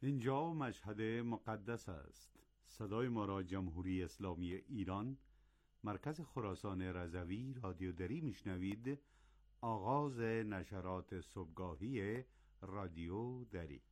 اینجا مشهد مقدس است. صدای ما را جمهوری اسلامی ایران، مرکز خراسان رضوی رادیو دری میشنوید. آغاز نشرات صبحگاهی رادیو دری.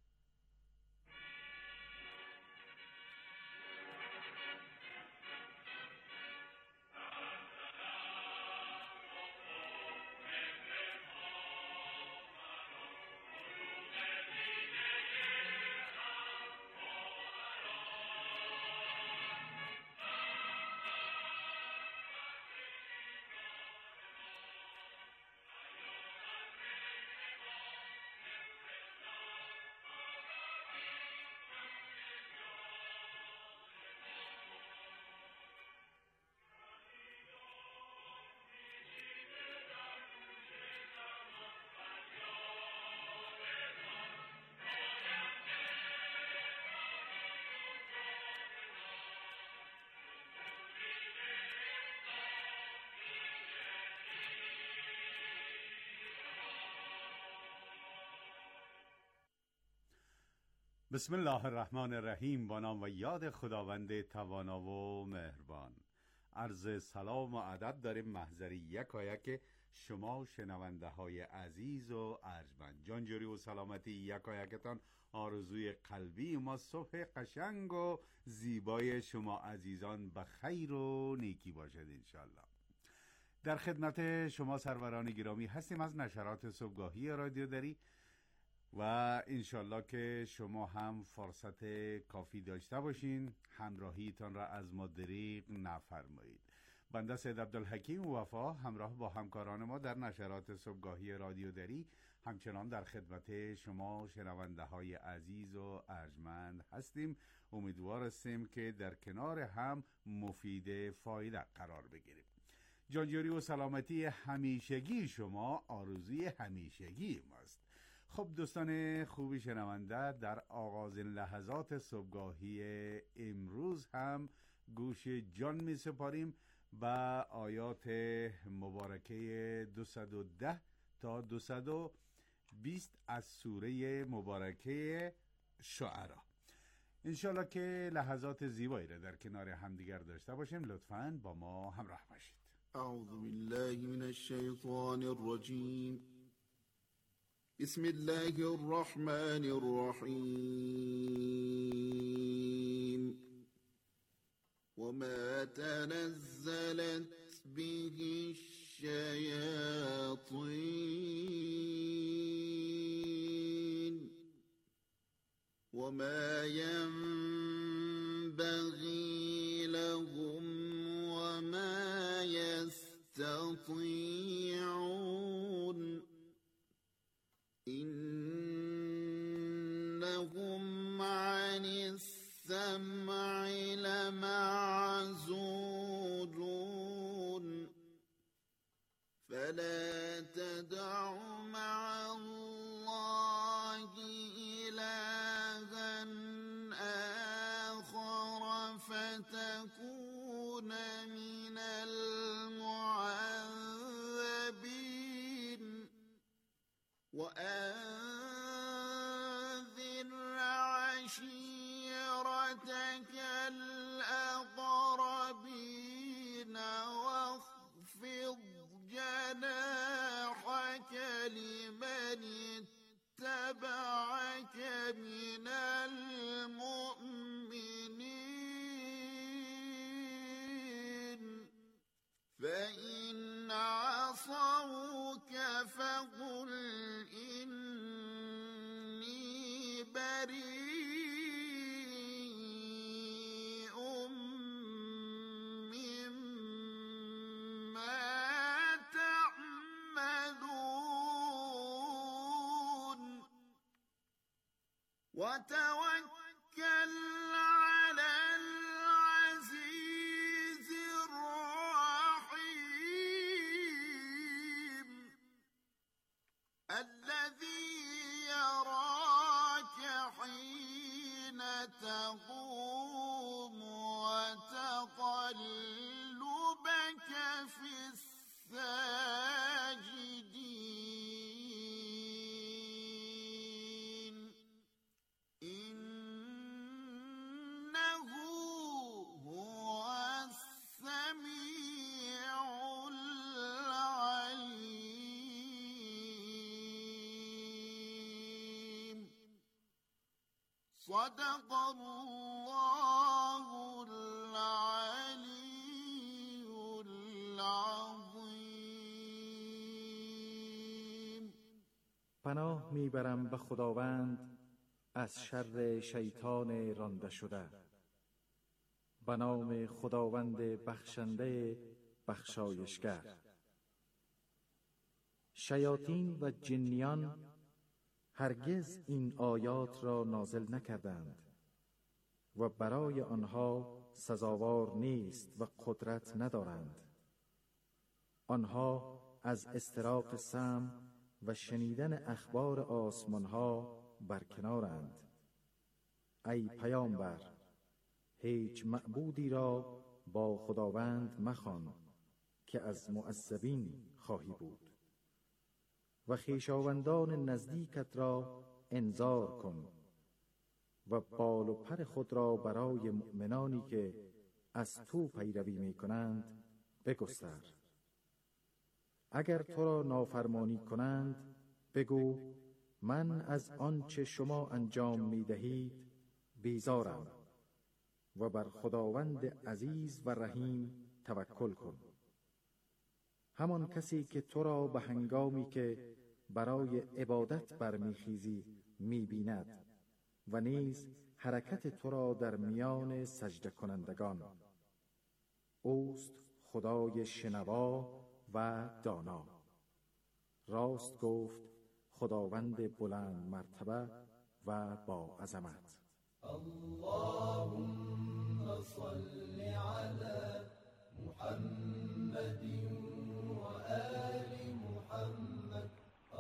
بسم الله الرحمن الرحیم. با نام و یاد خداوند توانا و مهربان. عرض سلام و ادب داریم محضر یکایک شما شنونده های عزیز و ارجمند. جانجوری و سلامتی یکایکتان آرزوی قلبی ما. صبح قشنگ و زیبای شما عزیزان به خیر و نیکی باشد انشالله. در خدمت شما سروران گرامی هستیم از نشرات صبحگاهی رادیو دری و انشالله که شما هم فرصت کافی داشته باشین، همراهیتان را از ما دریغ نفرمایید. بنده سید عبدالحکیم وفا همراه با همکاران ما در نشرات صبحگاهی رادیو دری همچنان در خدمت شما شنونده های عزیز و ارجمند هستیم. امیدوار هستیم که در کنار هم مفید فایده قرار بگیریم. جانجوری و سلامتی همیشگی شما آرزوی همیشگی ماست. خب دوستان خوبی شنونده، در آغازین لحظات صبحگاهی امروز هم گوش جان می سپاریم به آیات مبارکه 210 تا 220 از سوره مبارکه شعرا. انشالله که لحظات زیبایی را در کنار همدیگر داشته باشیم. لطفاً با ما همراه باشید. اعوذ بالله من الشیطان الرجیم. بسم الله الرحمن الرحیم. وما تنزلت به الشياطين وما ينبغي لهم وما يستطيعون إنهم عن السمع لمعزولون فلا تدع مع الله إلها آخر فتكون من المعذبين وأنذر عشيرتك الأقربين واخفض جناحك لمن اتبعك من المؤمنين فإن عصوك فقل إني بريء مما تعملون وتوكل على العزيز الرحيم الذي يراك حين تقوم وتقلبك في الساجدين إن صدق الله العلی العظیم. پناه میبرم به خداوند از شر شیطان رانده شده. به نام خداوند بخشنده بخشایشگر. شیاطین و جنیان هرگز این آیات را نازل نکردند و برای آنها سزاوار نیست و قدرت ندارند. آنها از استراق سمع و شنیدن اخبار آسمانها برکنارند. ای پیامبر، هیچ معبودی را با خداوند مخوان که از معذبین خواهی بود و خویشاوندان نزدیکت را انذار کن و بال و پر خود را برای مؤمنانی که از تو پیروی می کنند بگستر. اگر تو را نافرمانی کنند بگو من از آنچه شما انجام می دهید بیزارم و بر خداوند عزیز و رحیم توکل کن. همان کسی که تو را به هنگامی که برای عبادت برمیخیزی میبیند و نیز حرکت تو را در میان سجده کنندگان. اوست خدای شنوا و دانا. راست گفت خداوند بلند مرتبه و با عظمت. اللهم صل على محمد و آل محمد.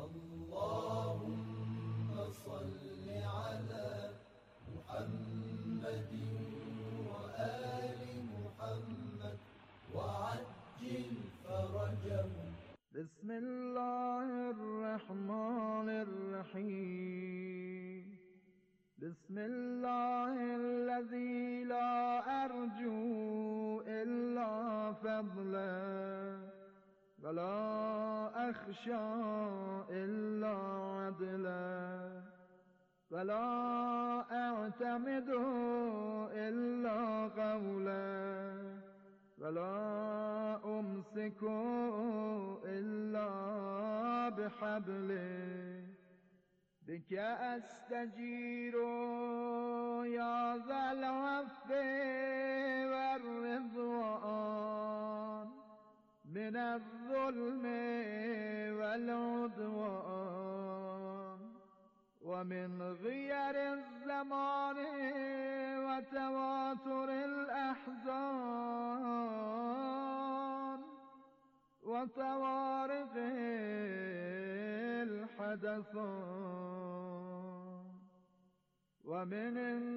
اللهم صل على محمد و آل محمد وعجل فرجهم. بسم الله الرحمن الرحیم. بسم الله الذي لا أرجو إلا فضله ولا أخشى إلا عدله ولا أعتمد إلا قوله ولا أمسك إلا بحبله بك أستجير يا ذا العفو والرضوان من الظلم والعدوان ومن غير الزمان وتواتر الأحزان وطوارق الحدثان ومن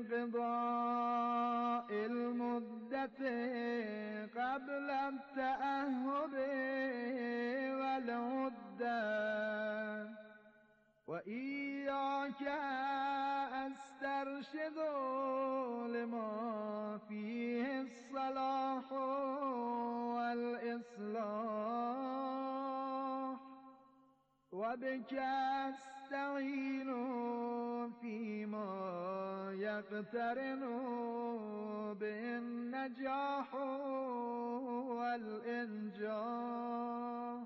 انقضاء المدة قبل التأهب والعدة وإياك أسترشد لما فيه الصلاح والإصلاح وبك أستعين فيما يقترن به النجاح والإنجاح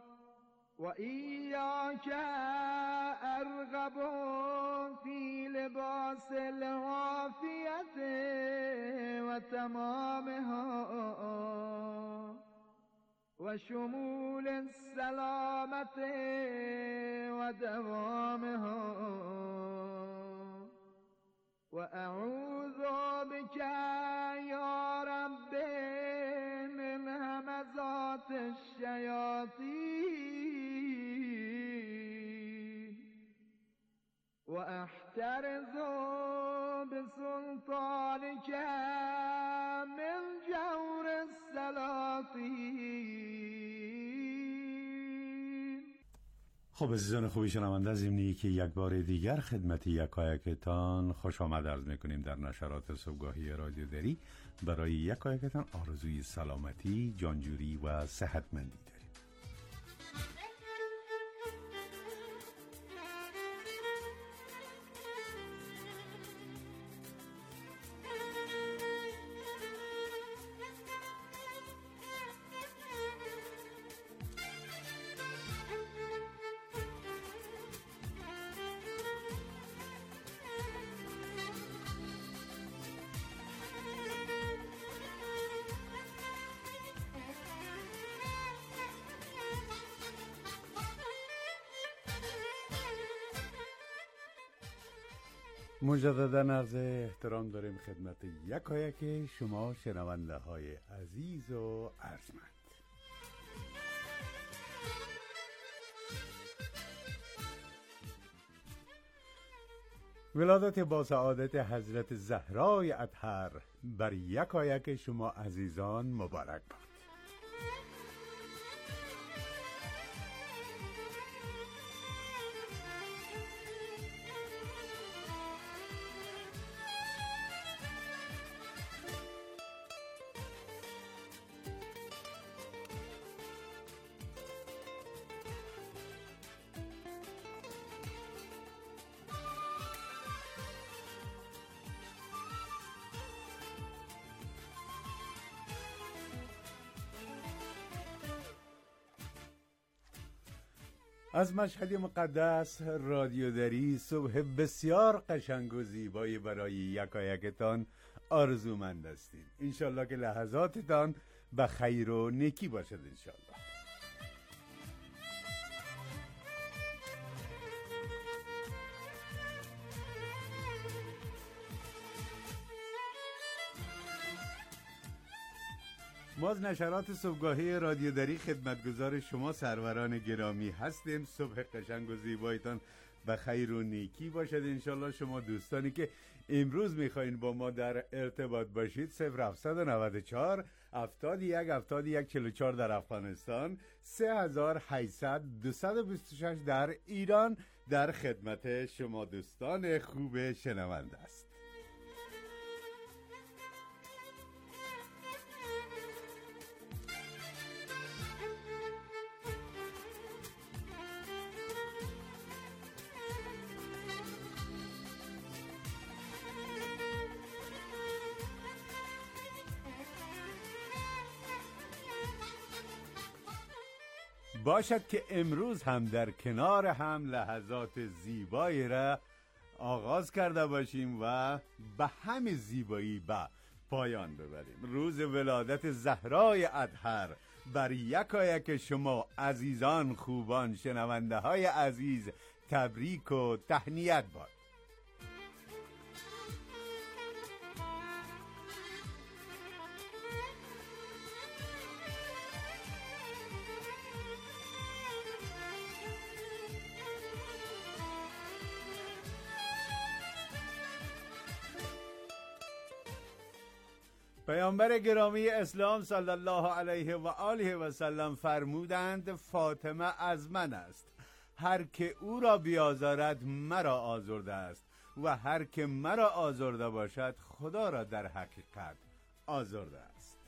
وإياك أرغب في لباس العافية وتمامها وشمول السلامة ودوامها وأعوذ بك يا رب من همزات الشياطين وأحترز بسلطانك من جور السلاطين. خب عزیزان خوبی شنونده، از ضمن که یک بار دیگر خدمت یکایکتان خوش آمد عرض میکنیم در نشرات صبحگاهی رادیو دری. برای یکایکتان آرزوی سلامتی، جانجوری و صحتمندی داریم. مجددا عرض احترام داریم خدمت یکایک شما شنونده های عزیز و ارجمند. ولادت با سعادت حضرت زهرای اطهر بر یکایک شما عزیزان مبارک باد. از مشهد مقدس رادیودری صبح بسیار قشنگ و زیبایی برای یکایکتان آرزومند هستیم. انشالله که لحظاتتان به خیر و نیکی باشد انشالله. ما از نشرات صبحگاهی رادیودری خدمتگزار شما سروران گرامی هستیم. صبح قشنگ و زیبایتان به خیر و نیکی باشد انشالله. شما دوستانی که امروز میخواین با ما در ارتباط باشید 0794 71 71 44 در افغانستان، 3800 226 در ایران در خدمت شما دوستان خوب شنونده است. باشد که امروز هم در کنار هم لحظات زیبایی را آغاز کرده باشیم و به همه زیبایی به پایان ببریم. روز ولادت زهرای اطهر بر یکایک شما عزیزان خوبان شنونده های عزیز تبریک و تهنیت باد. پیامبر گرامی اسلام صلی الله علیه و آله و سلم فرمودند فاطمه از من است، هر که او را بیازارد مرا آزرده است و هر که مرا آزرده باشد خدا را در حقیقت آزرده است.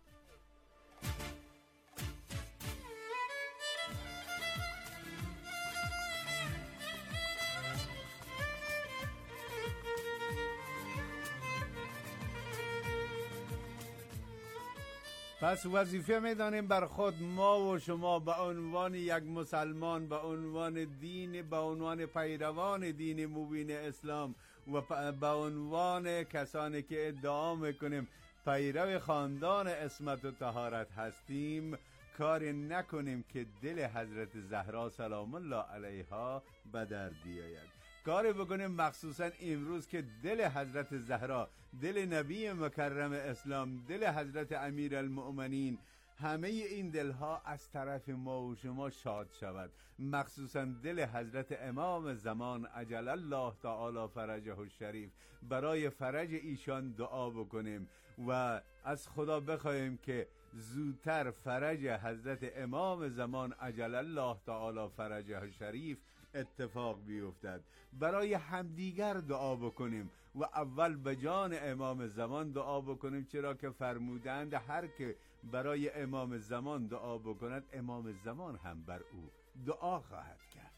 پس وظیفه می‌دانیم بر خود ما و شما به عنوان یک مسلمان، به عنوان دین، به عنوان پیروان دین مبین اسلام و به عنوان کسانی که ادعا میکنیم پیرو خاندان عصمت و طهارت هستیم، کاری نکنیم که دل حضرت زهرا سلام الله علیها به درد بیاید. کاری بکنیم مخصوصا امروز که دل حضرت زهرا، دل نبی مکرم اسلام، دل حضرت امیر المؤمنین، همه این دلها از طرف ما و شما شاد شود. مخصوصا دل حضرت امام زمان عجل الله تعالی فرجه الشریف، برای فرج ایشان دعا بکنیم و از خدا بخواهیم که زودتر فرج حضرت امام زمان عجل الله تعالی فرجه الشریف اتفاق بیفتد. برای همدیگر دعا بکنیم و اول به جان امام زمان دعا بکنیم، چرا که فرمودند هر که برای امام زمان دعا بکند امام زمان هم بر او دعا خواهد کرد.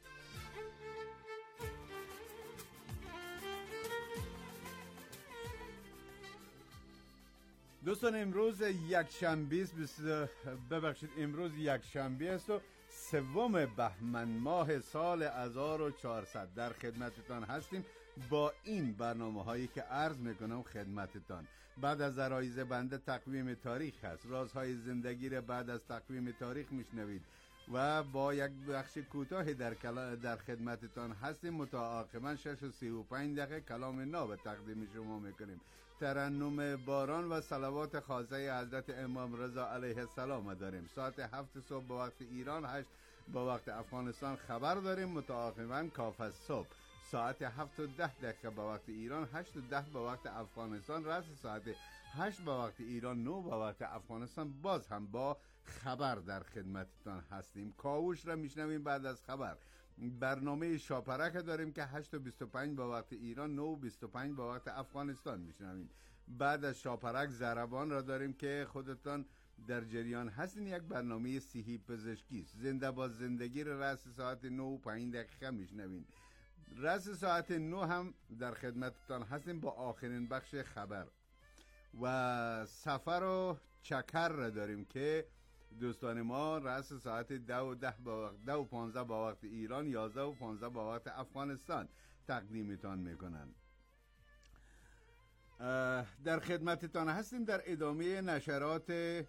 دوستان امروز امروز یک شنبه است و 3 بهمن ماه سال 1400 در خدمتتان هستیم با این برنامه هایی که عرض میکنم خدمتتان. بعد از عرایض بنده تقویم تاریخ هست، رازهای زندگی را بعد از تقویم تاریخ میشنوید و با یک بخش کوتاهی در خدمتتان هستیم. متعاقباً 6:35 کلام ناب تقدیم شما میکنیم. ترنم باران و صلوات خاصه حضرت امام رضا علیه السلام داریم. ساعت 7 صبح به وقت ایران، 8 به وقت افغانستان خبر داریم. متعاقباً کاف صبح ساعت 7:10 به وقت ایران، 8:10 به وقت افغانستان. رأس ساعت 8 به وقت ایران، 9 به وقت افغانستان باز هم با خبر در خدمتتان هستیم. کاوش را میشنویم بعد از خبر. برنامه شاپرک داریم که 8:25 به وقت ایران، 9:25 به وقت افغانستان میشنویم. بعد از شاپرک ضربان را داریم که خودتان در جریان هستین. یک برنامه صحی پزشکی است. زنده با زندگی را رأس ساعت 9:05 میشنویم. رأس ساعت 9 هم در خدمتتان هستیم با آخرین بخش خبر. و سفر و چکر را داریم که دوستان ما رأس ساعت 10:15 با وقت ایران، 11:15 با وقت افغانستان تقدیمتان میکنن. در خدمتتان هستیم در ادامه نشرات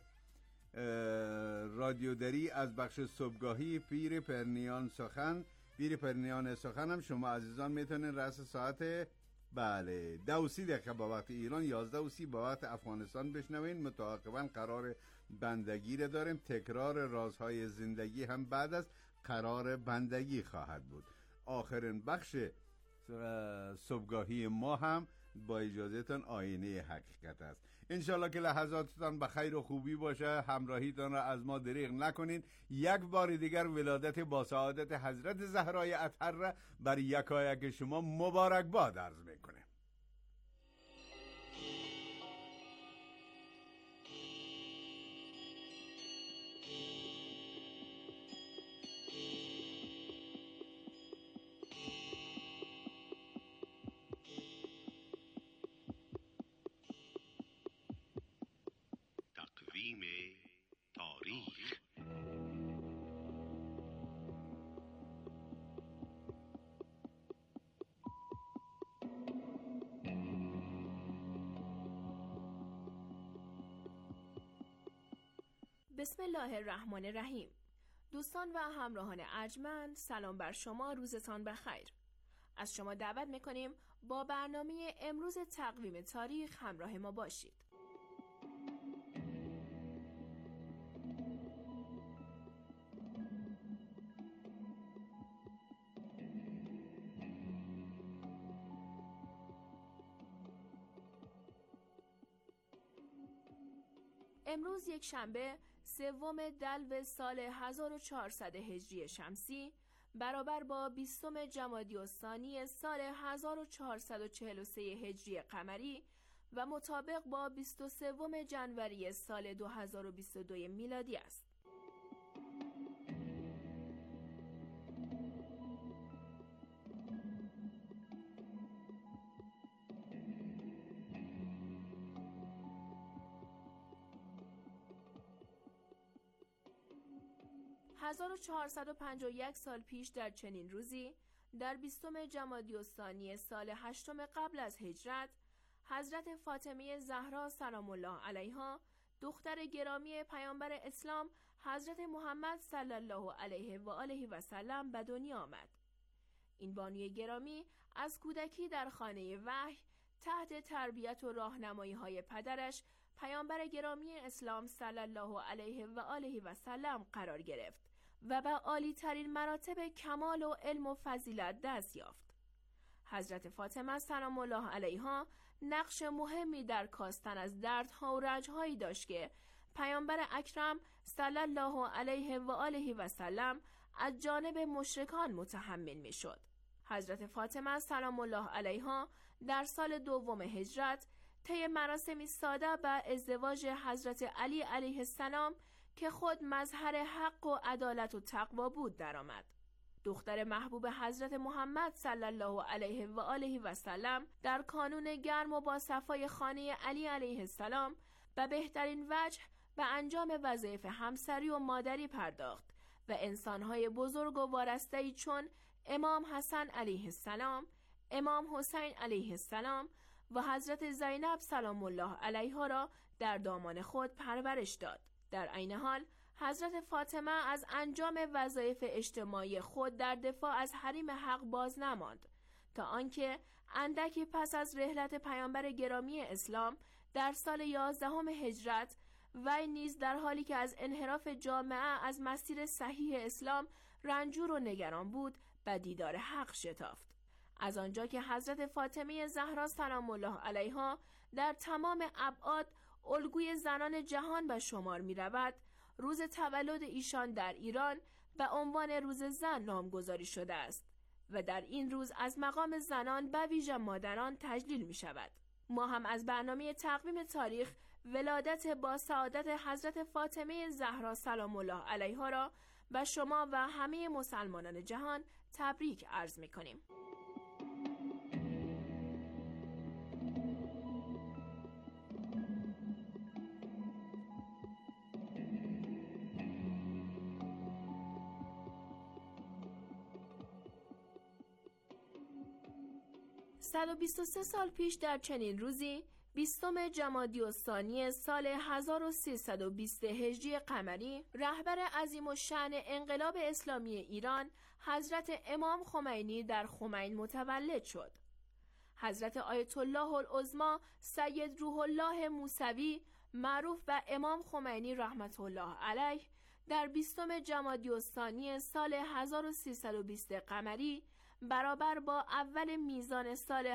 رادیودری از بخش صبحگاهی پیر پرنیان سخن هم شما عزیزان میتونین رأس ساعت 10:30 با وقت ایران، 11:30 با وقت افغانستان بشنوین. متعاقباً قرار بندگی را داریم. تکرار رازهای زندگی هم بعد از قرار بندگی خواهد بود. آخرین بخش صبحگاهی ما هم با اجازهتان آینه حقیقت است. انشالله که لحظاتتان به خیر و خوبی باشه. همراهیتان را از ما دریغ نکنین. یک بار دیگر ولادت با سعادت حضرت زهرای اطهر را بر یکایک شما مبارک باد عرض میکنه. تاریخ. بسم الله الرحمن الرحیم. دوستان و همراهان ارجمند، سلام بر شما، روزتان بخیر. از شما دعوت میکنیم با برنامه امروز تقویم تاریخ همراه ما باشید. امروز یک شنبه 3 دلو سال 1400 هجری شمسی برابر با 20 جمادی الثانی سال 1443 هجری قمری و مطابق با 23 جنوری سال 2022 میلادی است. و 1451 سال پیش در چنین روزی در 20 جمادی الثانی سال 8 قبل از هجرت، حضرت فاطمه زهرا سلام الله علیها دختر گرامی پیامبر اسلام حضرت محمد صلی الله علیه و آله و سلم به دنیا آمد. این بانوی گرامی از کودکی در خانه وحی تحت تربیت و راهنمایی های پدرش پیامبر گرامی اسلام صلی الله علیه و آله و سلم قرار گرفت و به عالی ترین مراتب کمال و علم و فضیلت دست یافت. حضرت فاطمه سلام الله علیها نقش مهمی در کاستن از دردها و رنجهایی داشت که پیامبر اکرم صلی الله علیه و آله و سلم از جانب مشرکان متحمل می شد. حضرت فاطمه سلام الله علیها در سال 2 هجرت طی مراسمی ساده به ازدواج حضرت علی علیه السلام که خود مظهر حق و عدالت و تقوا بود درآمد. دختر محبوب حضرت محمد صلی الله علیه و آله و سلم در کانون گرم و با صفای خانه علی علیه السلام به بهترین وجه به انجام وظایف همسری و مادری پرداخت و انسانهای بزرگ و وارسته‌ای چون امام حسن علیه السلام، امام حسین علیه السلام و حضرت زینب سلام الله علیها را در دامان خود پرورش داد. در عین حال حضرت فاطمه از انجام وظایف اجتماعی خود در دفاع از حریم حق باز نماند تا آنکه اندکی پس از رحلت پیامبر گرامی اسلام در سال 11 هجرت وی نیز در حالی که از انحراف جامعه از مسیر صحیح اسلام رنجور و نگران بود به دیدار حق شتافت. از آنجا که حضرت فاطمه زهرا سلام الله علیها در تمام ابعاد الگوی زنان جهان به شمار می رود، روز تولد ایشان در ایران به عنوان روز زن نامگذاری شده است و در این روز از مقام زنان به ویژه مادران تجلیل می شود. ما هم از برنامه تقویم تاریخ ولادت با سعادت حضرت فاطمه زهرا سلام الله علیها را به شما و همه مسلمانان جهان تبریک عرض می کنیم. صد و 23 سال پیش در چنین روزی 20 جمادی الثانی سال 1320 هجری قمری رهبر عظیم الشأن انقلاب اسلامی ایران حضرت امام خمینی در خمین متولد شد. حضرت آیت الله العظما سید روح الله موسوی معروف به امام خمینی رحمت الله علیه در 20 جمادی الثانی سال 1320 قمری برابر با اول میزان سال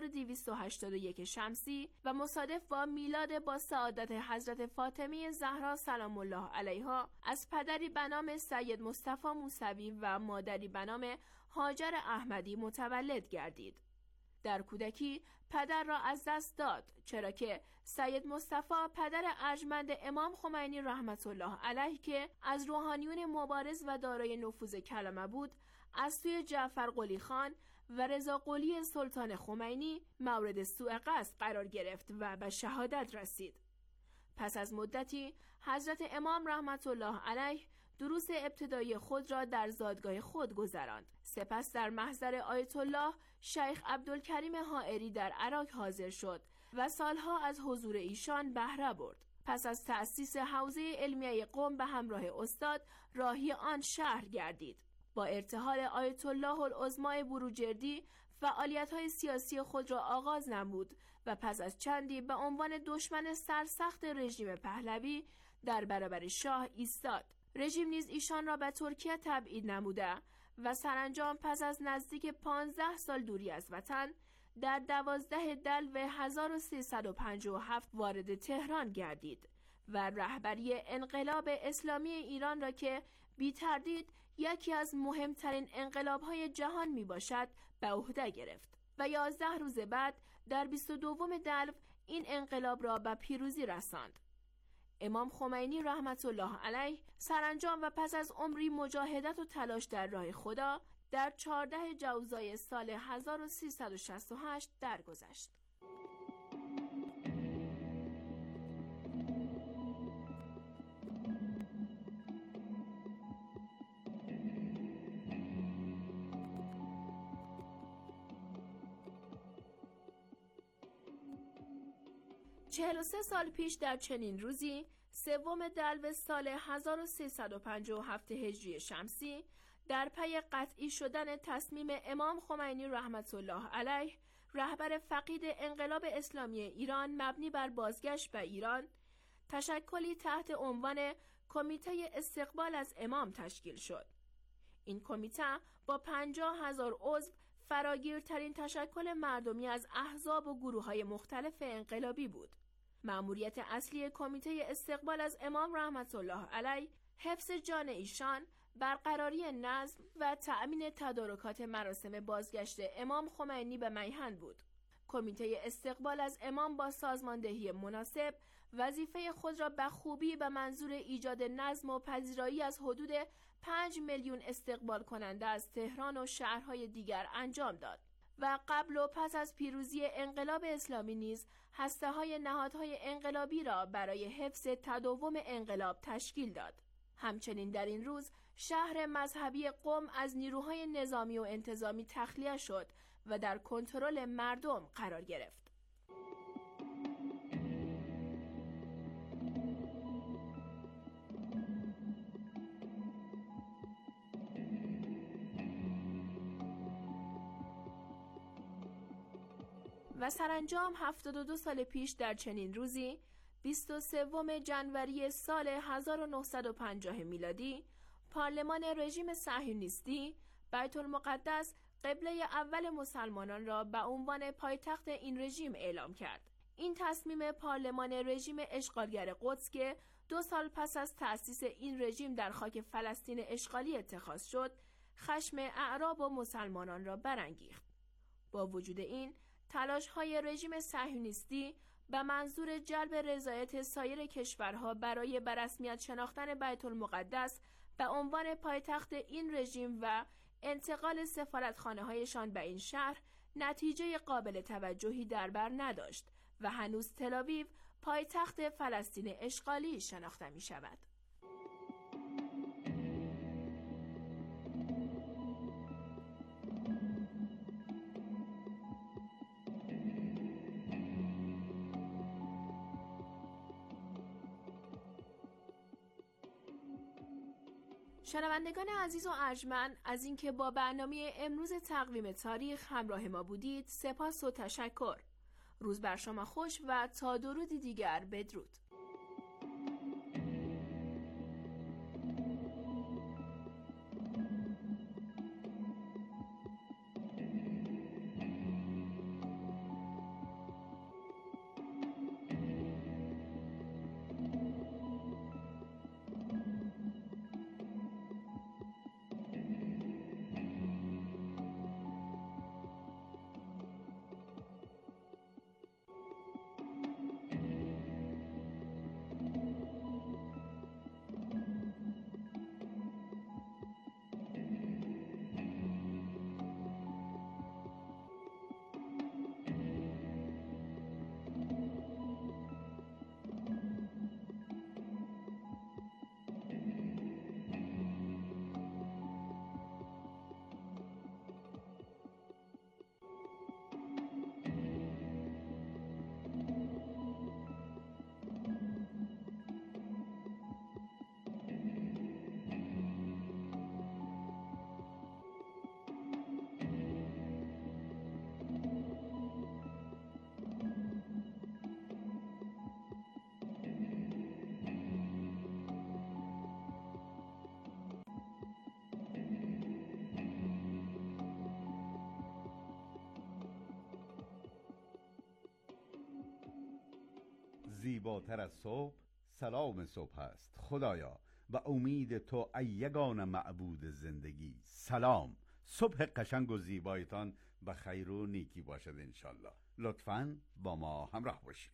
1281 شمسی و مصادف با میلاد با سعادت حضرت فاطمه زهرا سلام الله علیها از پدری به نام سید مصطفی موسوی و مادری به نام هاجر احمدی متولد گردید. در کودکی پدر را از دست داد، چرا که سید مصطفی پدر ارجمند امام خمینی رحمت الله علیه که از روحانیون مبارز و دارای نفوذ کلمه بود، از سوی جعفر قلی خان و رضا قلی سلطان خمینی مورد سوء قصد قرار گرفت و به شهادت رسید. پس از مدتی حضرت امام رحمت الله علیه دروس ابتدایی خود را در زادگاه خود گذراند. سپس در محضر آیت الله شیخ عبدالکریم حائری در عراق حاضر شد و سالها از حضور ایشان بهره برد. پس از تأسیس حوزه علمیه قم به همراه استاد راهی آن شهر گردید. با ارتحال آیت الله العظما بروجردی فعالیت‌های سیاسی خود را آغاز نمود و پس از چندی به عنوان دشمن سرسخت رژیم پهلوی در برابر شاه ایستاد. رژیم نیز ایشان را به ترکیه تبعید نموده و سرانجام پس از نزدیک 15 سال دوری از وطن در 12 دلو 1357 وارد تهران گردید و رهبری انقلاب اسلامی ایران را که بی تردید یکی از مهمترین انقلاب‌های جهان می باشد به عهده گرفت و 11 روز بعد در 22 دلو این انقلاب را به پیروزی رساند. امام خمینی رحمت الله علیه سرانجام و پس از عمری مجاهدت و تلاش در راه خدا در 14 جوزای سال 1368 درگذشت. چهل و 3 سال پیش در چنین روزی 3 دلو سال 1357 هجری شمسی در پی قطعی شدن تصمیم امام خمینی رحمت الله علیه رهبر فقید انقلاب اسلامی ایران مبنی بر بازگشت به ایران، تشکلی تحت عنوان کمیته استقبال از امام تشکیل شد. این کمیته با 50,000 عضو فراگیرترین تشکل مردمی از احزاب و گروه‌های مختلف انقلابی بود. مأموریت اصلی کمیته استقبال از امام رحمت الله علیه حفظ جان ایشان، برقراری نظم و تأمین تدارکات مراسم بازگشت امام خمینی به میهن بود. کمیته استقبال از امام با سازماندهی مناسب وظیفه خود را به خوبی به منظور ایجاد نظم و پذیرایی از حدود 5 میلیون استقبال کننده از تهران و شهرهای دیگر انجام داد و قبل و پس از پیروزی انقلاب اسلامی نیز هسته‌های نهادهای انقلابی را برای حفظ تداوم انقلاب تشکیل داد. همچنین در این روز شهر مذهبی قم از نیروهای نظامی و انتظامی تخلیه شد و در کنترل مردم قرار گرفت. و سرانجام 72 سال پیش در چنین روزی 23 جنوری سال 1950 میلادی پارلمان رژیم صهیونیستی بیت المقدس قبله اول مسلمانان را به عنوان پایتخت این رژیم اعلام کرد. این تصمیم پارلمان رژیم اشغالگر قدس که 2 سال پس از تأسیس این رژیم در خاک فلسطین اشغالی اتخاذ شد، خشم اعراب و مسلمانان را برانگیخت. با وجود این، تلاش‌های رژیم صهیونیستی به منظور جلب رضایت سایر کشورها برای به رسمیت شناختن بیت المقدس به عنوان پایتخت این رژیم و انتقال سفارتخانه‌هایشان به این شهر نتیجه قابل توجهی در بر نداشت و هنوز تل‌آویو پایتخت فلسطین اشغالی شناخته می شود. شنوندگان عزیز و ارجمند، از اینکه با برنامه امروز تقویم تاریخ همراه ما بودید سپاس و تشکر. روز بر شما خوش و تا درودی دیگر بدرود. زیباتر از صبح سلام صبح است خدایا، و امید تو ای یگانه معبود زندگی. سلام، صبح قشنگ و زیبایتان به خیر و نیکی باشد انشالله. لطفاً با ما همراه باشید.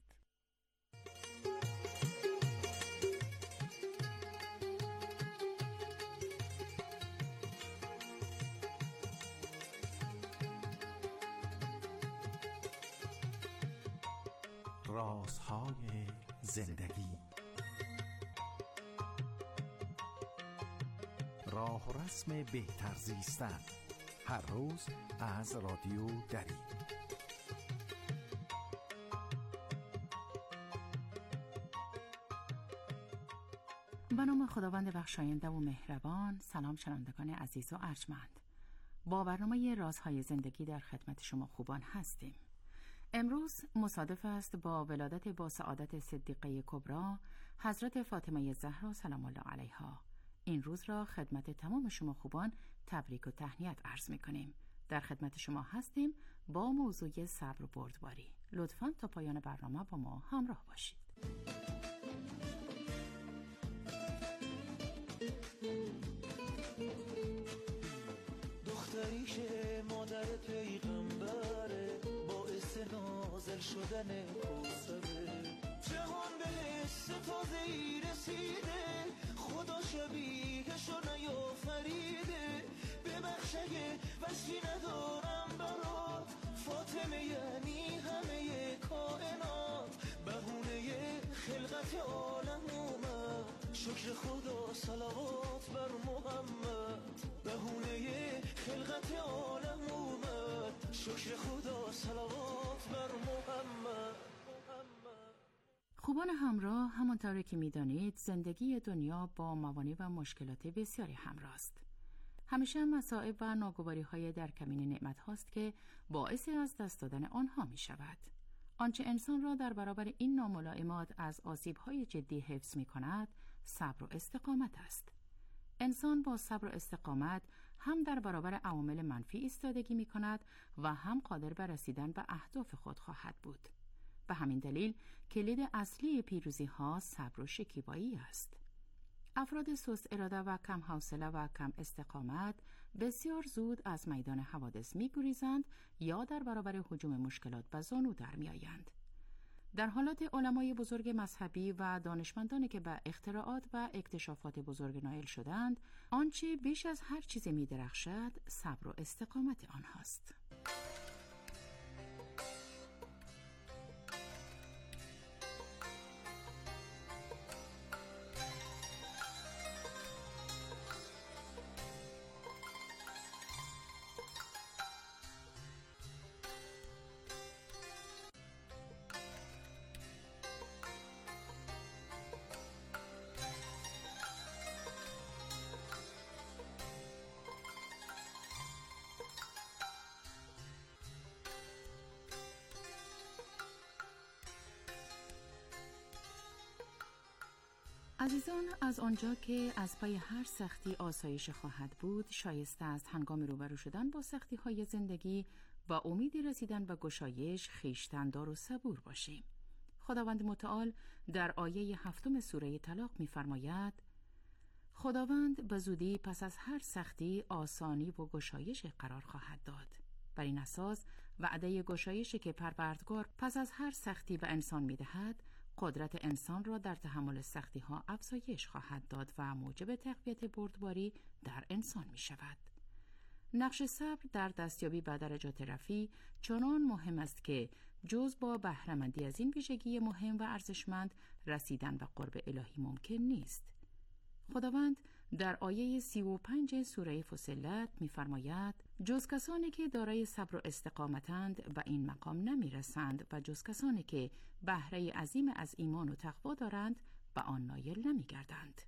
رازهای زندگی، راه و رسم بهتر زیستن، هر روز از رادیو دری. به نام خداوند بخشاینده و مهربان. سلام شنوندگان عزیز و ارجمند، با برنامه رازهای زندگی در خدمت شما خوبان هستیم. امروز مصادف است با ولادت با سعادت صدیقه کبری حضرت فاطمه زهرا سلام الله علیها. این روز را خدمت تمام شما خوبان تبریک و تهنیت عرض می‌کنیم. در خدمت شما هستیم با موضوع صبر و بردباری. لطفاً تا پایان برنامه با ما همراه باشید. دختری که مادر پیغمبره، باعث نازل شدن کوثره، جهان به حس تازه‌ای رسیده، خدا شبیهشو نیافریده. ببخش اگه وصفی ندارم برات، فاطمه یعنی همه کائنات، بهونه خلقت عالم اومد، شکر خدا صلوات بر محمد، بهونه خلقت عالم اومد، شکر خدا صلوات بر محمد. خوبان همراه، همانطور که می‌دانید زندگی دنیا با موانع و مشکلات بسیاری همراه است. همیشه مصائب و ناگواری‌های در کمین نعمت هاست که باعث از دست دادن آنها می شود. آنچه انسان را در برابر این ناملائمات از آسیب‌های جدی حفظ می کند، صبر و استقامت است. انسان با صبر و استقامت هم در برابر عوامل منفی ایستادگی می کند و هم قادر بر رسیدن به اهداف خود خواهد بود. به همین دلیل کلید اصلی پیروزی ها صبر و شکیبایی است. افراد سست اراده و کم حوصله و کم استقامت بسیار زود از میدان حوادث می‌گریزند یا در برابر هجوم مشکلات به زانو در می‌آیند. در حالت علمای بزرگ مذهبی و دانشمندانی که به اختراعات و اکتشافات بزرگ نائل شدند، آنچه بیش از هر چیز می‌درخشد صبر و استقامت آنهاست. عزیزان، از آنجا که از پای هر سختی آسایش خواهد بود، شایسته است هنگام روبرو شدن با سختی‌های زندگی با امید رسیدن به گشایش خویشتن‌دار و صبور باشیم. خداوند متعال در آیه 7 سوره طلاق می‌فرماید: خداوند به زودی پس از هر سختی آسانی و گشایش قرار خواهد داد. بر این اساس وعده گشایشی که پروردگار پس از هر سختی به انسان می‌دهد، قدرت انسان را در تحمل سختی ها افزایش خواهد داد و موجب تقویت بردباری در انسان می شود. نقش صبر در دستیابی به درجات رفیع چنان مهم است که جز با بهره‌مندی از این ویژگی مهم و ارزشمند رسیدن به قرب الهی ممکن نیست. خداوند در آیه 35 سوره فصلت می‌فرماید: جز کسانی که دارای صبر و استقامتند به این مقام نمی‌رسند و جز کسانی که بهره عظیم از ایمان و تقوا دارند به آن نایل نمی‌گردند.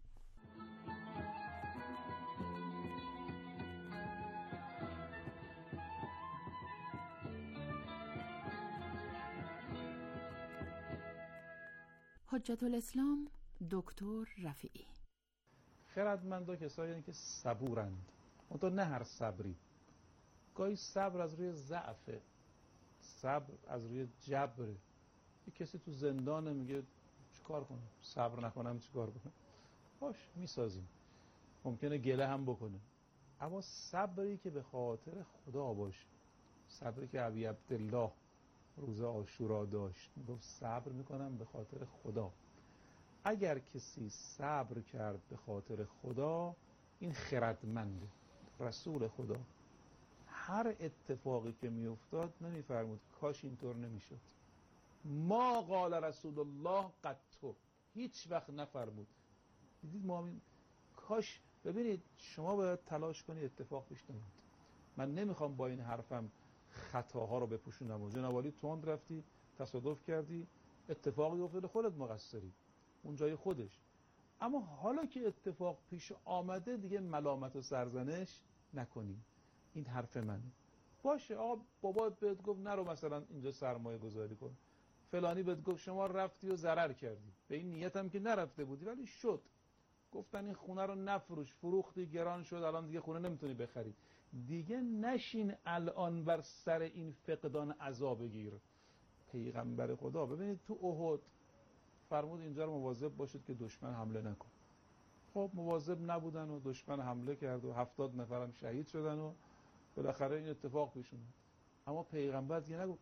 حجت الاسلام دکتر رفیعی: خردمندا کسایی هستند که صبورند، منتها نه هر صبری. گاهی صبر از روی ضعفه، صبر از روی جبره. یک کسی تو زندانه میگه چیکار کنم؟ صبر نکنم چیکار کنم؟ باش میسازیم. ممکنه گله هم بکنه، اما صبری که به خاطر خدا باشه، صبری که ابی عبدالله روز عاشورا داشت، میگفت صبر میکنم به خاطر خدا. اگر کسی صبر کرد به خاطر خدا، این خردمنده. رسول خدا هر اتفاقی که میافتاد نمیفرمود کاش اینطور نمیشد. ما قال رسول الله قطو، هیچ وقت نفرمود. دیدید ما کاش. ببینید شما باید تلاش کنید اتفاق پیش نیاد. من نمیخوام با این حرفم خطاها رو بپوشونم و جناب عالی تند رفتی، تصادف کردی، اتفاقی افتاد، خودت مقصری اون جای خودش. اما حالا که اتفاق پیش آمده دیگه ملامت و سرزنش نکنیم. این حرف منه. باشه آقا بابات بهت گفت نرو مثلا اینجا سرمایه گذاری کن، فلانی بهت گفت شما رفتی و ضرر کردی، به این نیتم که نرفته بودی ولی شد، گفتن این خونه رو نفروش، فروختی گران شد، الان دیگه خونه نمیتونی بخری. دیگه نشین الان بر سر این فقدان عذاب گیر. پیغمبر خدا ببینید تو احد فرمود اینجا رو مواظب باشید که دشمن حمله نکنه. خب مواظب نبودن و دشمن حمله کرد و 70 نفرم شهید شدن و بالاخره این اتفاق پیش اومد. اما پیغمبر دیگه نگفت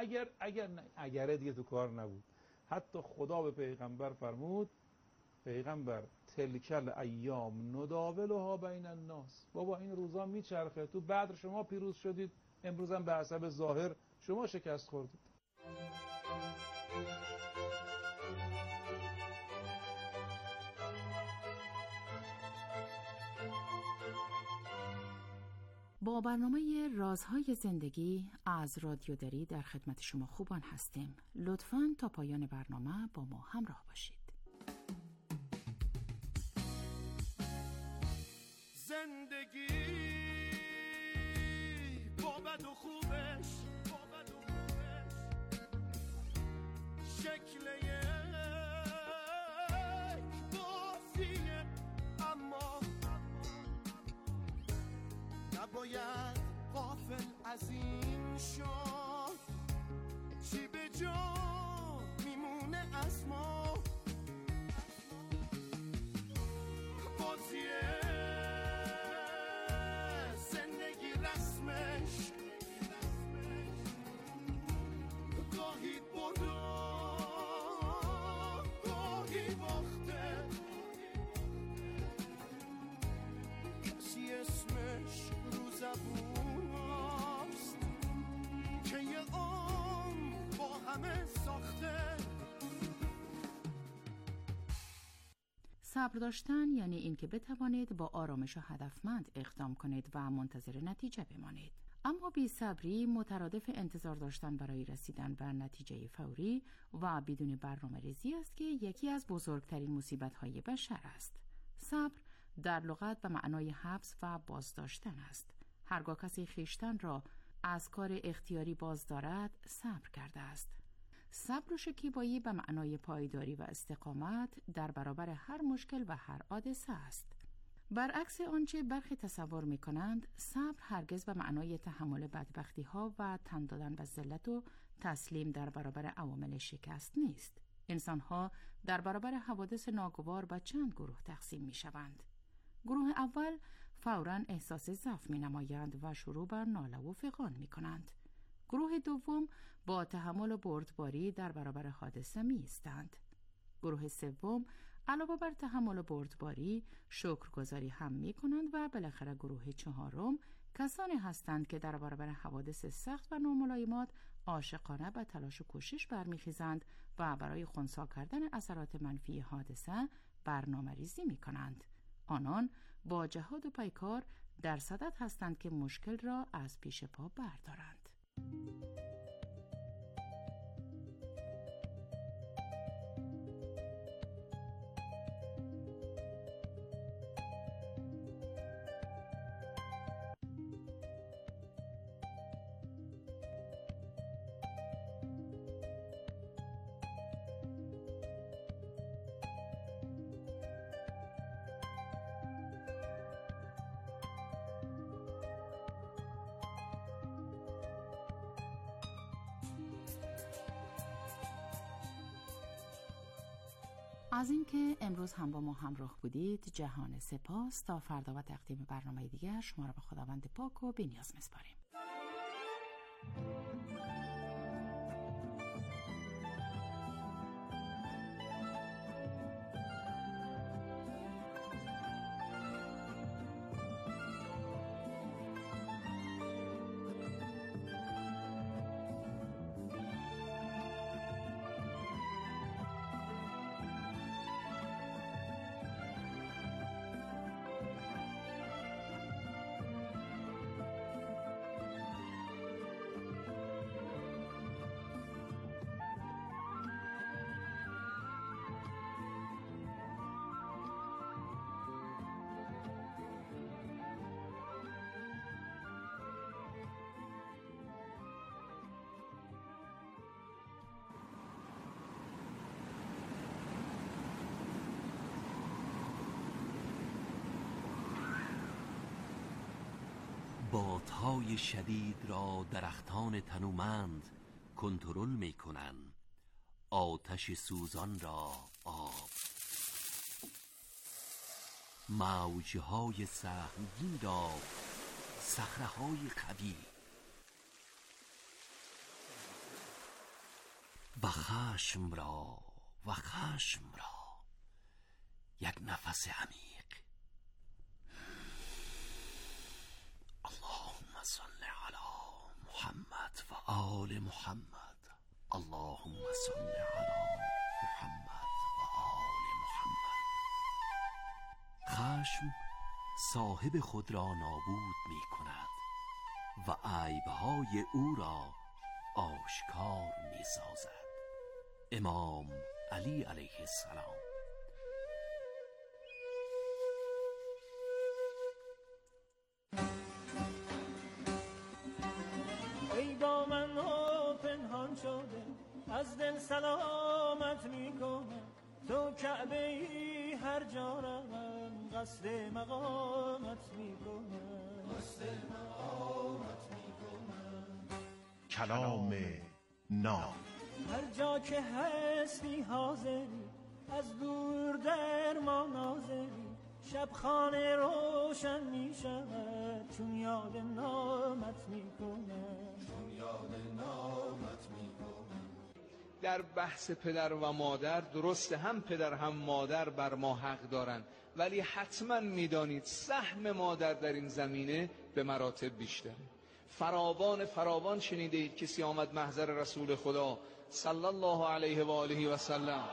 اگر دیگه تو کار نبود. حتی خدا به پیغمبر فرمود: پیغمبر تلکل ایام نداولها بین الناس، بابا این روزا میچرخه، تو بدر شما پیروز شدید، امروز هم به حسب ظاهر شما شکست خوردید. با برنامه رازهای زندگی از رادیو دری در خدمت شما خوبان هستیم. لطفاً تا پایان برنامه با ما همراه باشید. زندگی با بد و خوبش شکل یک بازیه، اما نباید غافل از این شد چی به جا میمونه از ما. بازیه زندگی رسمش گاهی برده گاهی باخته، کسی اسمش رو زبون هست که یه عمر با همه ساخته. صبر داشتن یعنی اینکه بتوانید با آرامش و هدفمند اقدام کنید و منتظر نتیجه بمانید. اما بی‌صبری مترادف انتظار داشتن برای رسیدن به نتیجه فوری و بدون برنامه‌ریزی است که یکی از بزرگترین مصیبت‌های بشر است. صبر در لغت به معنای حبس و بازداشتن است. هرگاه کسی خویشتن را از کار اختیاری باز دارد، صبر کرده است. صبر و شکیبایی به معنای پایداری و استقامت در برابر هر مشکل و هر حادثه است. برعکس آنچه برخی تصور می کنند، صبر هرگز به معنای تحمل بدبختی ها و تن دادن به ذلت و تسلیم در برابر عوامل شکست نیست. انسان ها در برابر حوادث ناگوار به چند گروه تقسیم می شوند. گروه اول فوراً احساس ضعف می نمایند و شروع بر ناله و فغان می کنند. گروه دوم با تحمل و بردباری در برابر حادثه می ایستند. گروه سوم علاوه بر تحمل و بردباری شکرگزاری هم می کنند و بالاخره گروه چهارم کسانی هستند که در برابر حوادث سخت و ناملایمات عاشقانه به تلاش و کوشش برمیخیزند و برای خنثی کردن اثرات منفی حادثه برنامه ریزی می کنند. آنان با جهاد و پیکار در صدد هستند که مشکل را از پیش پا بردارند. از اینکه امروز هم با ما همراه بودید جهان سپاس. تا فردا و تقدیم برنامه دیگر شما را به خداوند پاک و بی‌نیاز می‌سپاریم. بادهای شدید را درختان تنومند کنترل می کنند، آتش سوزان را آب، موجهای سهمگین را صخره‌های قوی و خشم را یک نفس عمیق. اللهم صل علی محمد و آل محمد. اللهم صل علی محمد و آل محمد. خشم صاحب خود را نابود می کند و عیبهای او را آشکار می سازد. امام علی علیه السلام. کعبه ای هر جا روم قصد مقامت میکنم، قصد مقامت میکنم. کلام ناب. هر جا که هستی حاضری، از دور در ما ناظری، شب خانه روشن می شود چون یاد نامت می کنم، چون یاد نامت می کنم. در بحث پدر و مادر درسته، هم پدر هم مادر بر ما حق دارن، ولی حتما میدانید سهم مادر در این زمینه به مراتب بیشتره. فراوان شنیده اید کسی آمد محضر رسول خدا صلی الله علیه و آله و سلم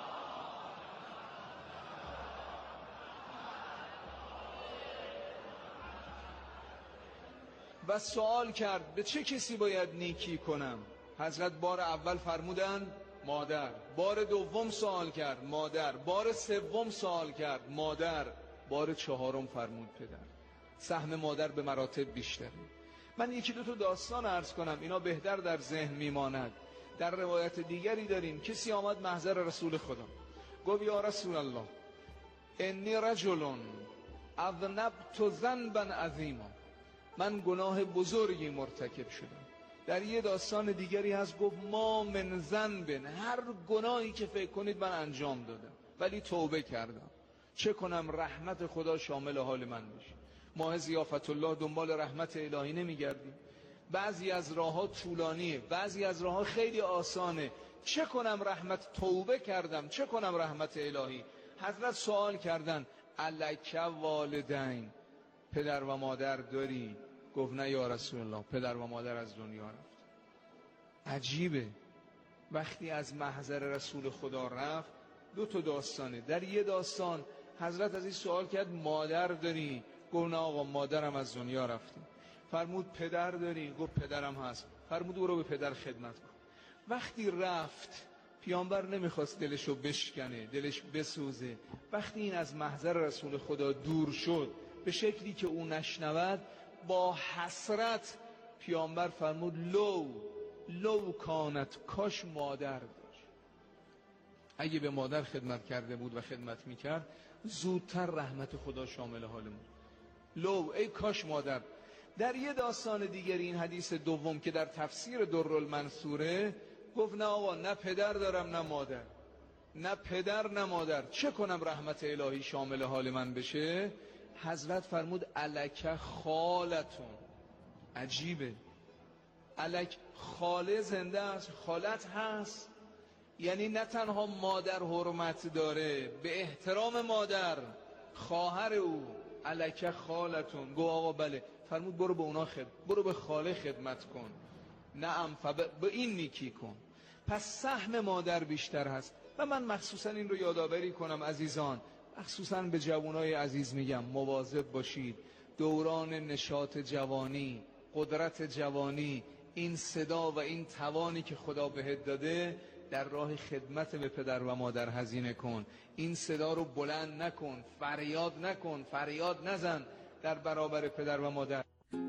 و سوال کرد به چه کسی باید نیکی کنم؟ حضرت بار اول فرمودند مادر، بار دوم سوال کرد مادر، بار سوم سوال کرد مادر، بار چهارم فرمود پدر. سهم مادر به مراتب بیشتره. من یکی دو تا داستان عرض کنم، اینا بهتر در ذهن میماند. در روایت دیگری داریم کسی آمد محضر رسول خدا گفت یا رسول الله انی رجل اذنبت ذنبا عظیما، من گناه بزرگی مرتکب شدم. در یه داستان دیگری هست گفت ما من ذنب، هر گناهی که فکر کنید من انجام دادم ولی توبه کردم، چه کنم رحمت خدا شامل حال من بشه. ماه ضیافت الله دنبال رحمت الهی نمیگردیم؟ بعضی از راه‌ها طولانیه، بعضی از راه‌ها خیلی آسانه. چه کنم رحمت، توبه کردم، چه کنم رحمت الهی؟ حضرت سوال کردن الک والدین، پدر و مادر داری؟ گفت نه یا رسول الله، پدر و مادر از دنیا رفت. عجیبه وقتی از محضر رسول خدا رفت دو تا داستانه. در یه داستان حضرت از این سوال کرد مادر داری؟ گفت نه آقا مادرم از دنیا رفته. فرمود پدر داری؟ گفت پدرم هست. فرمود برو به پدر خدمت کن. وقتی رفت پیامبر نمیخواست دلشو بشکنه، دلش بسوزه. وقتی این از محضر رسول خدا دور شد به شکلی که او نشنود، با حسرت پیامبر فرمود لو کانت، کاش مادر داشت. اگه به مادر خدمت کرده بود و خدمت میکرد زودتر رحمت خدا شامل حالمون. ای کاش مادر. در یه داستان دیگری این حدیث دوم که در تفسیر درالمنصوره گفت نه آقا، نه پدر دارم نه مادر، نه پدر نه مادر، چه کنم رحمت الهی شامل حال من بشه؟ حضرت فرمود الک خالتون. عجیبه، الک خاله زنده است، خالت هست. یعنی نه تنها مادر حرمت داره، به احترام مادر خواهر او الک خالتون. گو آقا بله. فرمود برو به اونا برو به خاله خدمت کن. نعم به این نیکی کن. پس سهم مادر بیشتر هست. و من مخصوصا این رو یادآوری کنم عزیزان، مخصوصا به جوانای عزیز میگم مواظب باشید. دوران نشاط جوانی، قدرت جوانی، این صدا و این توانی که خدا بهت داده در راه خدمت به پدر و مادر هزینه کن. این صدا رو بلند نکن، فریاد نکن، فریاد نزن در برابر پدر و مادر.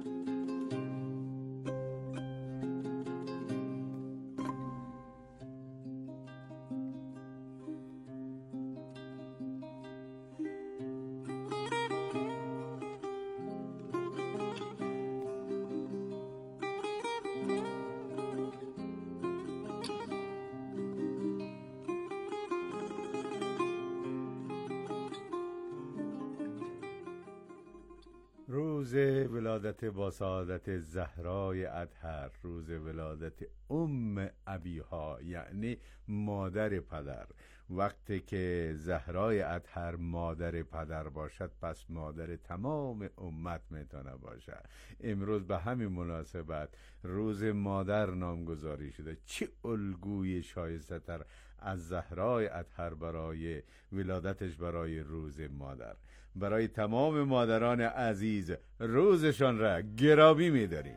روز ولادت با سعادت زهرای اطهر، روز ولادت ابیها یعنی مادر پدر. وقتی که زهرای اطهر مادر پدر باشد پس مادر تمام امت میتونه باشه. امروز به همین مناسبت روز مادر نامگذاری شده. چه الگوی شایسته تر از زهرای اطهر برای ولادتش برای روز مادر. برای تمام مادران عزیز روزشان را گرامی می‌داریم.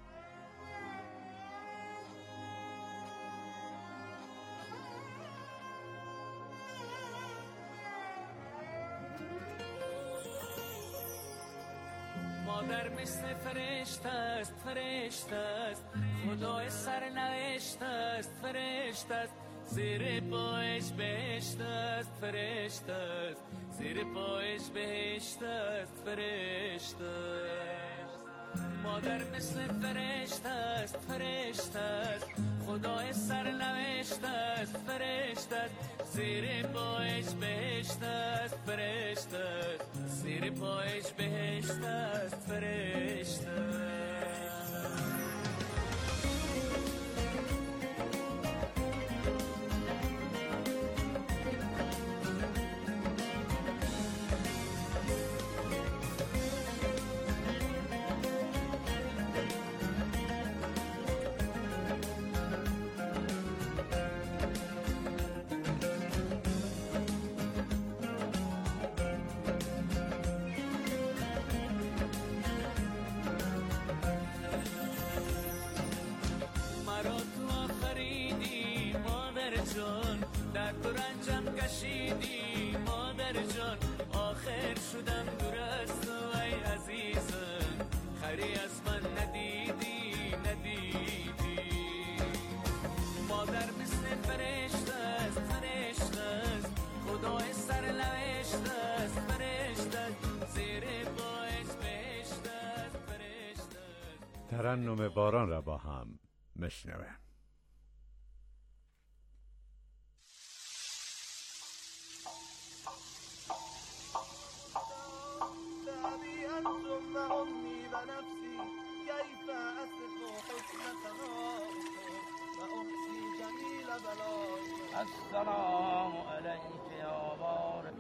مادر مثل فرشته است، فرشته است، خدای سرنوشت است، فرشته است، زیر پایش بهشت است، است فرشته است، زیر پایش بهشت است فرشته است. مادر مثل فرشته است فرشته است، خدای سرنوشت است فرشته است، زیر پایش بهشت است فرشته است، زیر پایش بهشت است فرشته است. در تو رنجم کشیدی مادر جان، آخر شدم دور از تو ای عزیزم، خری از من ندیدی ندیدی. مادر مثل فرشته است فرشته است، خدای سرنوشت است فرشته است، زیر پایش بهشت است فرشته است. ترنم باران را با هم مشنویم. أمي ونفسي كيف أصف حسنك وأحصي جميل بلاك. السلام عليك يا بارك.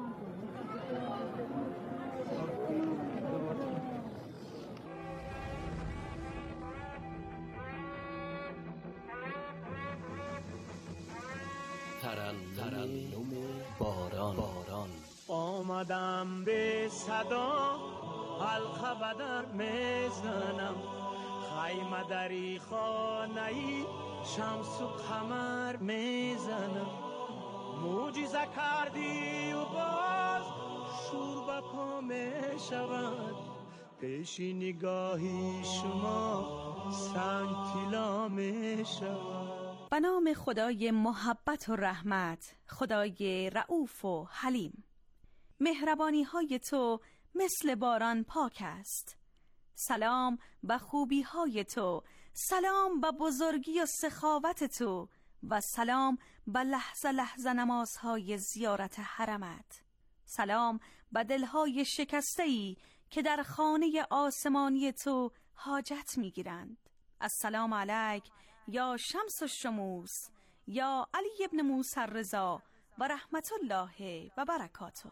ترنم باران. آمدم به صدا حلقه بدر میزنم، خیمه دری خانه‌ای شمس و قمر میزنم. معجزه کردی و باز شور به پا میشود، پیش نگاهی شما سنگ طلا میشود. به نام خدای محبت و رحمت، خدای رؤوف و حلیم. مهربانی های تو مثل باران پاک است. سلام به خوبی های تو، سلام به بزرگی و سخاوت تو، و سلام به لحظه لحظه نمازهای زیارت حرمت. سلام به دلهای شکسته‌ای که در خانه آسمانی تو حاجت میگیرند. السلام علیک یا شمس الشموس، یا علی ابن موسی الرضا و رحمت الله و برکاته.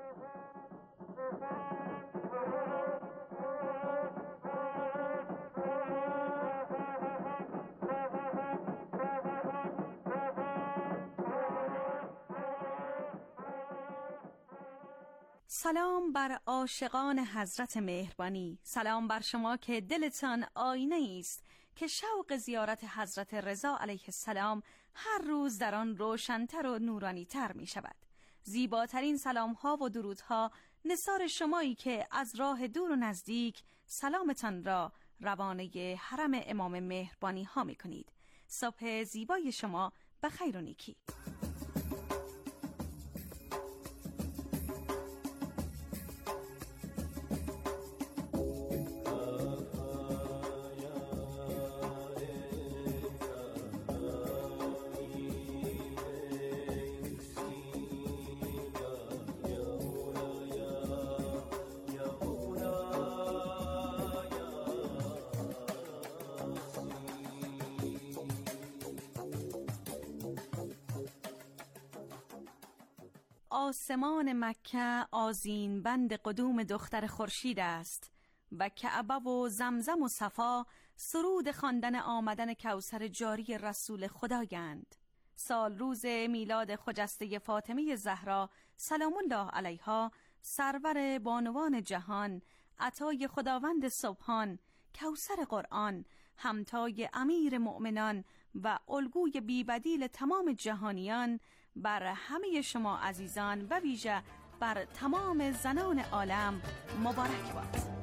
سلام بر عاشقان حضرت مهربانی، سلام بر شما که دلتان آینه است که شوق زیارت حضرت رضا علیه السلام هر روز در آن روشن‌تر و نورانی‌تر می شود. زیباترین سلام‌ها و درودها نثار شمایی که از راه دور و نزدیک سلامتان را روانه حرم امام مهربانی ها می کنید. صبح زیبای شما به خیر و نیکی. آسمان مکه آذین بند قدوم دختر خورشید است و کعبه و زمزم و صفا سرود خواندن آمدن کوثر جاری رسول خدایند. سال روز میلاد خجسته فاطمه زهرا سلام الله علیها، سرور بانوان جهان، عطای خداوند سبحان، کوثر قرآن، همتای امیر مؤمنان و الگوی بیبدیل تمام جهانیان، بر همه شما عزیزان و ویژه بر تمام زنان عالم مبارک باد.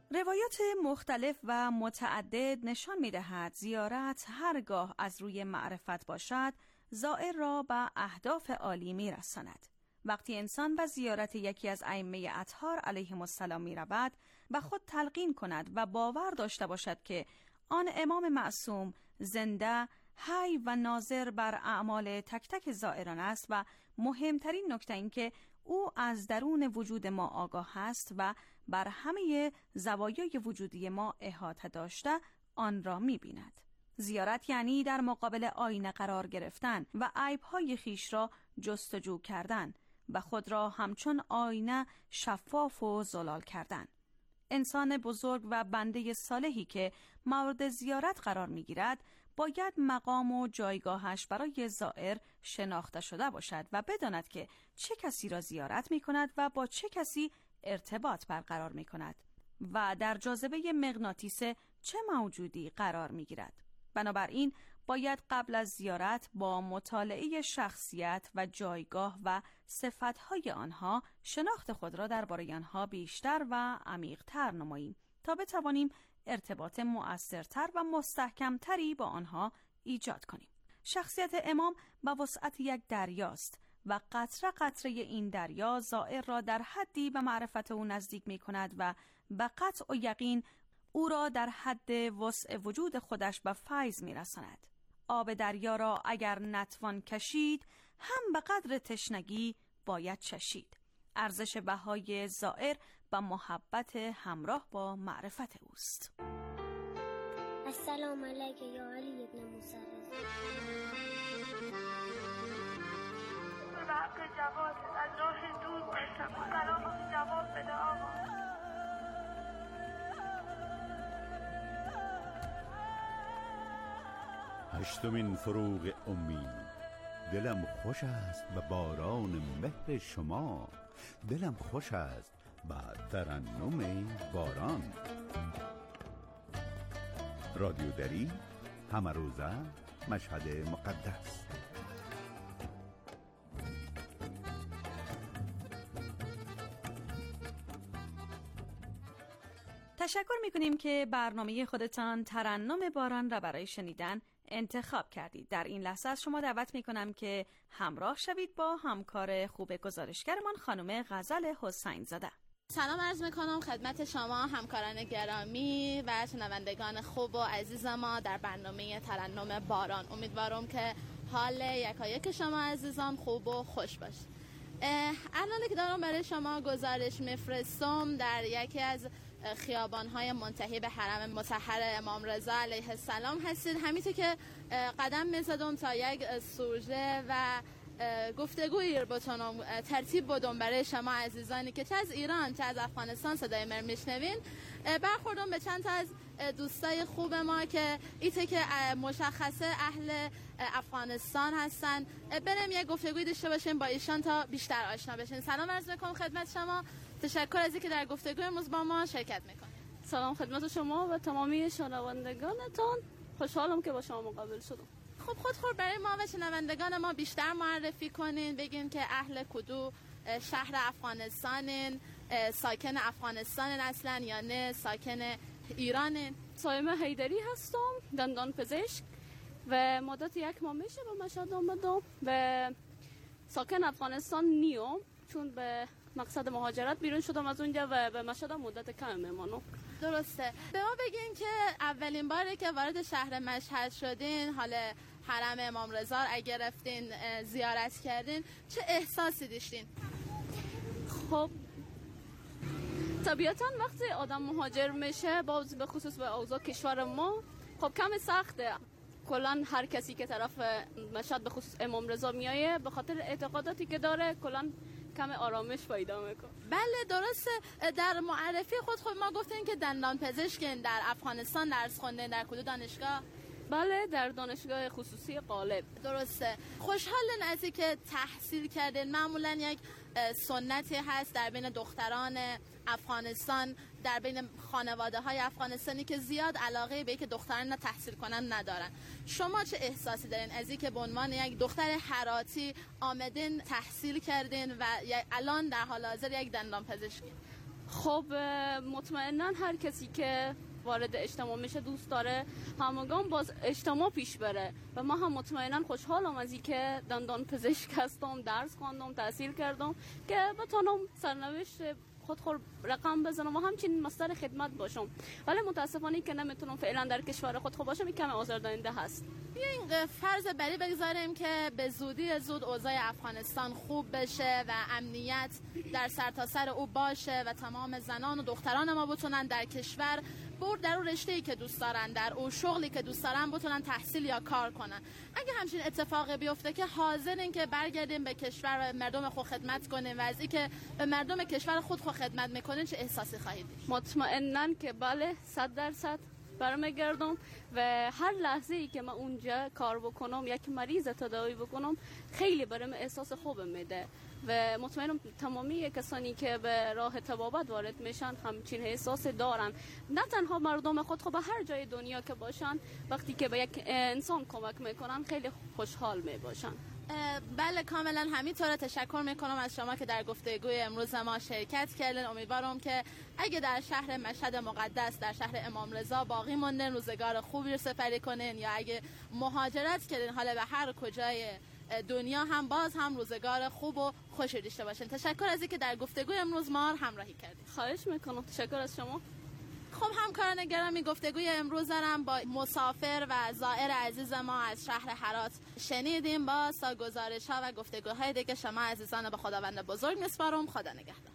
روایات مختلف و متعدد نشان می‌دهد زیارت هرگاه از روی معرفت باشد، زائر را به اهداف عالی می‌رساند. وقتی انسان به زیارت یکی از ائمه اطهار علیهم السلام می‌رود و خود تلقین کند و باور داشته باشد که آن امام معصوم زنده، حی و ناظر بر اعمال تک تک زائران است و مهمترین نکته این که او از درون وجود ما آگاه است و بر همه زوایای وجودی ما احاطه داشته آن را می‌بیند. زیارت یعنی در مقابل آینه قرار گرفتن و عیب‌های خیش را جستجو کردن و خود را همچون آینه شفاف و زلال کردن. انسان بزرگ و بنده صالحی که مورد زیارت قرار می‌گیرد باید مقام و جایگاهش برای زائر شناخته شده باشد و بداند که چه کسی را زیارت می‌کند و با چه کسی ارتباط برقرار می‌کند و در جاذبه مغناطیس چه موجودی قرار می‌گیرد. بنابراین باید قبل از زیارت با مطالعه شخصیت و جایگاه و صفتهای آنها شناخت خود را درباره آنها بیشتر و عمیق‌تر نماییم تا بتوانیم ارتباط مؤثرتر و مستحکمتری با آنها ایجاد کنیم. شخصیت امام به وسعت یک دریاست و قطره قطره این دریا زائر را در حدی به معرفت او نزدیک می کند و به قطع و یقین او را در حد وسع وجود خودش به فیض می رساند. آب دریا را اگر نتوان کشید هم به قدر تشنگی باید چشید. ارزش بهای زائر و محبت همراه با معرفت اوست. السلام علیک یا علی ابن موسی رضا. به حق جواد از راه دور باشم. سلام جواد بده آقا. هشتمین فروغ امید. دلم خوش است به باران مهر شما، دلم خوش است به ترنم باران. رادیو دری، همه روزه، مشهد مقدس. تشکر می‌کنیم که برنامه خودتان ترنم باران را برای شنیدن انتخاب کردید. در این لحظه از شما دعوت می‌کنم که همراه شوید با همکار خوب گزارشگرمان خانم غزل حسین زاده. سلام عرض میکنم خدمت شما همکاران گرامی و شنوندگان خوب و عزیز ما در برنامه ترنم باران. امیدوارم که حال یکایک شما عزیزان خوب و خوش باشه. الان که دارم برای شما گزارش میفرستم در یکی از خیابان‌های منتهی به حرم مطهر امام رضا علیه السلام هستید. همینطور که قدم می‌زدم تا یک سوژه و گفتگویی بتونم ترتیب بدم برای شما عزیزانی که چه از ایران چه از افغانستان صدای من میشنوین، برخوردم به چند تا از دوستای خوب ما که ایته که مشخصه اهل افغانستان هستن، بریم یک گفتگوی داشته باشیم با ایشان تا بیشتر آشنا بشین. سلام عرض میکنم خدمت شما. تشکر از اینکه در گفتگوی امروز با ما شرکت میکنید. سلام خدمت شما و تمامی شنوندگانتان. خوشحالم که با شما مقابل شدم. خب خود برای ما و شنوندگان ما بیشتر معرفی کنین، بگین که اهل کدو شهر افغانستانین، ساکن افغانستانین اصلا یا نه ساکن ایرانین؟ سایمه حیدری هستم، دندان پزشک و مدت 1 ماه میشه به مشهد آمدم و ساکن افغانستان نیم، چون به مقصد مهاجرت بیرون شدم از اونجا و به مشهد مدت کم میمانم. درسته. به ما بگین که اولین باری که وارد شهر مشهد شدین، حال حرم امام رضا اگه رفتین زیارت کردین، چه احساسی داشتین؟ خب طبیعتاً وقتی آدم مهاجر میشه، باز به خصوص به اوضاع کشور ما، خب کم سخته. کلان هر کسی که طرف مشهد به خصوص امام رضا میایه به خاطر اعتقاداتی که داره کلان کم آرامش پیدا میکنه. بله درسته. در معرفی خود ما گفتین که دندان پزشکین، در افغانستان درس خوندین، در کدوم دانشگاه؟ بله در دانشگاه خصوصی غالب. درسته. خوشحالن از اینکه تحصیل کردین. معمولا یک سنتی هست در بین دختران افغانستان، در بین خانواده های افغانستانی که زیاد علاقه به اینکه دختران تحصیل کنن ندارن. شما چه احساسی دارین از اینکه به عنوان یک دختر هراتی آمدین تحصیل کردین و الان در حال حاضر یک دندان پزشکی؟ خب مطمئنا هر کسی که وارد اجتماع میشه دوست داره همگام باز اجتماع پیش بره و ما هم مطمئنا خوشحالم از اینکه دندان پزشک هستم، درس خواندم، تحصیل کردم که بتونم سرنوشت خود رقم بزنم و همچنین مصدر خدمت باشم. ولی متاسفانه که نمیتونم فعلا در کشور خود باشم، این کم آزاردهنده هست. بیاین فرض بری بگذاریم که به زودی زود اوضاع افغانستان خوب بشه و امنیت در سرتاسر او باشه و تمام زنان و دختران ما بتونن در کشور در اون رشته‌ای که دوست دارن، در اون شغلی که دوست دارن بتونن تحصیل یا کار کنن. اگه همچین اتفاقی بیفته که حاضرین که برگردیم به کشور و مردم خود خدمت کنیم و از این که به مردم کشور خود خدمت میکنین چه احساسی خواهید داشت؟ مطمئناً که بله 100% برمیگردم و هر لحظه ای که من اونجا کار بکنم، یک مریض تداوی بکنم، خیلی برام احساس خوب میده و مطمئنم تمامی کسانی که به راه طبابت وارد میشن همچین احساس دارن. نه تنها مردم خود، خب هر جای دنیا که باشن وقتی که به یک انسان کمک میکنن خیلی خوشحال میباشن. بله کاملا همینطوره. تشکر میکنم از شما که در گفتگوی امروز ما شرکت کردین. امیدوارم که اگه در شهر مشهد مقدس، در شهر امام رضا باقی موندن، روزگار خوبی رو سپری کنین، یا اگه مهاجرت کردین حالا به هر کجای دنیا هم باز هم روزگار خوب و خوشی داشته باشین. تشکر از اینکه در گفتگوی امروز ما همراهی کردین. خواهش میکنم. تشکر از شما. خب همکاران گرامی، گفتگوی امروز هم با مسافر و زائر عزیز ما از شهر هرات شنیدیم. با گزارش ها و گفتگوهای دیگه شما عزیزان به خداوند بزرگ میسپارم. خدا نگهدار.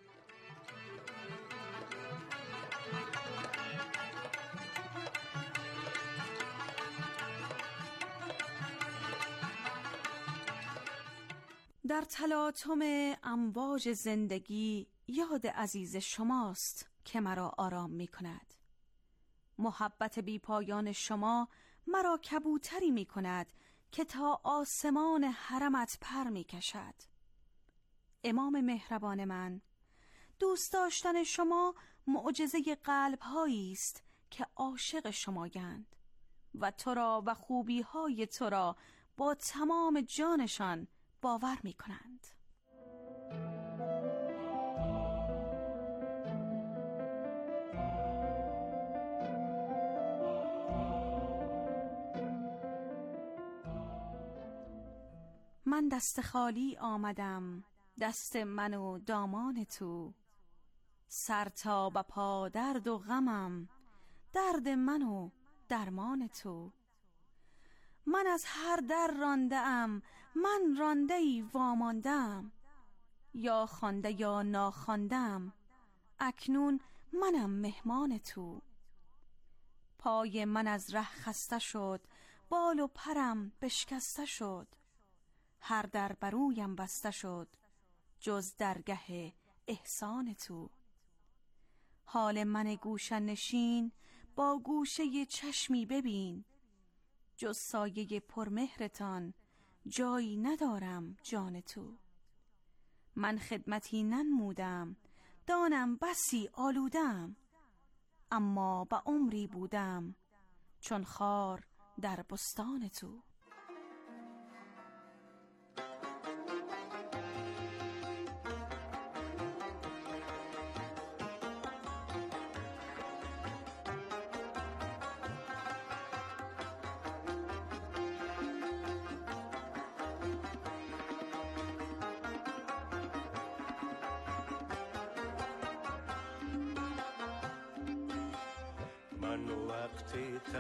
در تلاطم امواج زندگی یاد عزیز شماست که مرا آرام می کند. محبت بی پایان شما مرا کبوتری می کند که تا آسمان حرمت پر می کشد. امام مهربان من، دوست داشتن شما معجزه قلب هایی است که عاشق شمایند و تو را و خوبی های تو را با تمام جانشان باور می کنند. من دست خالی آمدم، دست من و دامان تو، سر تا به پا درد و غمم، درد من و درمان تو. من از هر در رانده ام، من رانده ای واماندم، یا خوانده یا ناخواندم، اکنون منم مهمان تو. پای من از ره خسته شد، بال و پرم بشکسته شد، هر در برویم بسته شد، جز درگه احسان تو. حال من گوشه نشین با گوشه چشمی ببین، جز سایه پرمهرتان جایی ندارم جان تو. من خدمتی ننمودم، دانم بسی آلودم، اما به عمری بودم چون خار در بستان تو. من وقتی